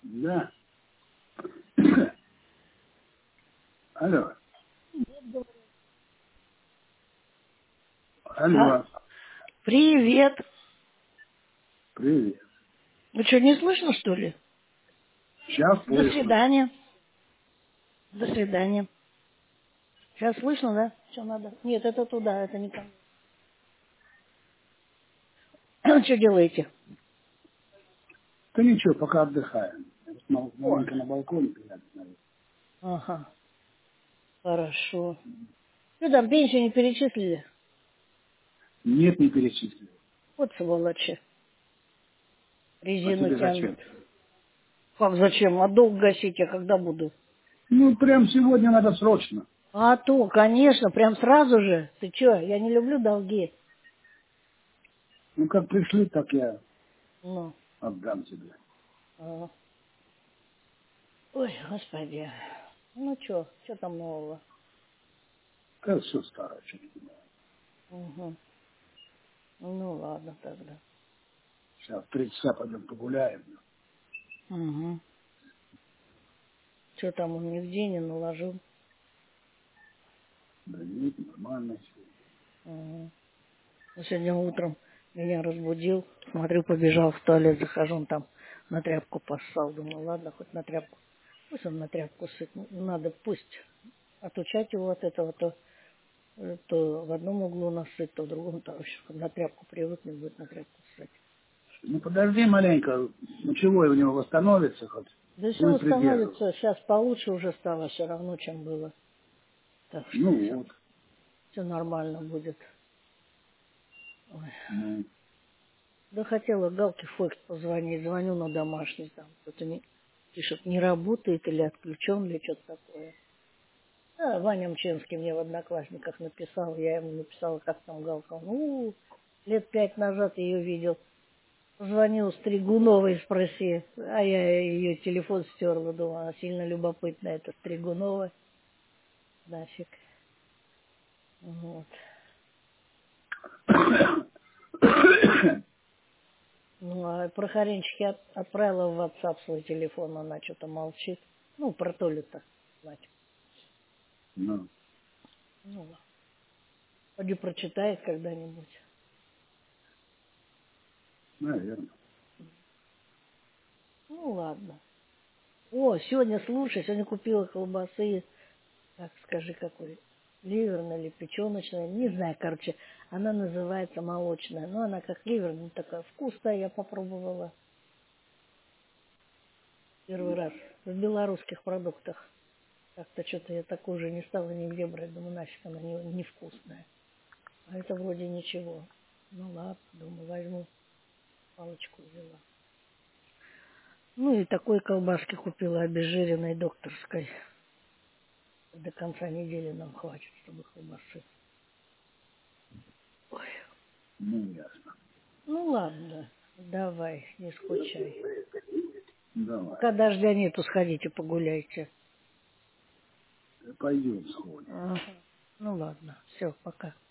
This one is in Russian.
Да. Алло. А? Алло. Привет. Привет. Ну что, не слышно, что ли? Сейчас До слышно. свидания. До свидания. Сейчас слышно, да? Что надо? Нет, это туда, это не ко мне. Что делаете? Да ничего, пока отдыхаем. О, Маленько на балконе приятно. ага, хорошо. Что там, пенсию не перечислили? Нет, не перечислил. Вот сволочи. А Резину тебе тянут. зачем? Как зачем? А долг гасить я когда буду? Ну, прям сегодня надо срочно. А то, конечно, прям сразу же. Ты что, я не люблю долги. Ну, как пришли, так я Ну, отдам тебе. а. Ой, господи. Ну что там нового? Это все старое. Угу. Ну ладно тогда. Сейчас 3 часа пойдем погуляем. Угу. Что там он нигде не наложил? Да нет, нормально все. Угу. Сегодня утром меня разбудил. Смотрю, побежал в туалет, захожу, он там на тряпку поссал. Думаю, ладно, хоть на тряпку. Пусть он на тряпку сыт. Надо пусть отучать его от этого, то в одном углу насыт, то в другом, то вообще на тряпку привыкнет, будет на тряпку ссать. Ну, подожди маленько. Мочевой у него восстановится хоть. Да все Будет придерживаться. восстановится, сейчас получше уже стало все равно, чем было. Так что Ну вот. все нормально будет. Ой. Ну, Да хотела Галке Фокс позвонить, звоню на домашний, там кто-то пишет, не работает или отключен, или что-то такое. А Ваня Мченский мне в Одноклассниках написал, я ему написала, как там Галка. Ну, лет 5 назад ее видел. Звонил Стригуновой, спроси, а я ее телефон стерла, думала, она сильно любопытная, это Стригунова, нафиг. Вот. Ну, а про Харинчик я отправила в WhatsApp свой телефон, она что-то молчит. Ну, про Толю-то, знать. ну, Ну, ладно. Поди прочитает когда-нибудь. наверное. Ну, ладно. О, сегодня, слушай, сегодня купила колбасы, так скажи, какой, ливерная или печеночная, не знаю, короче, она называется молочная, но она как ливерная, такая вкусная, я попробовала первый раз в белорусских продуктах. Как-то что-то я такую уже не стала нигде брать, думаю, нафиг она невкусная. А это вроде ничего. Ну ладно, думаю, возьму, палочку взяла. Ну и такой колбаски купила обезжиренной докторской. До конца недели нам хватит, чтобы колбасы. Ой. Ну, ясно. Ну ладно, давай, не скучай. Давай. Пока дождя нету, сходите погуляйте. Пойдем сходим. Ага. Ну ладно, все, пока.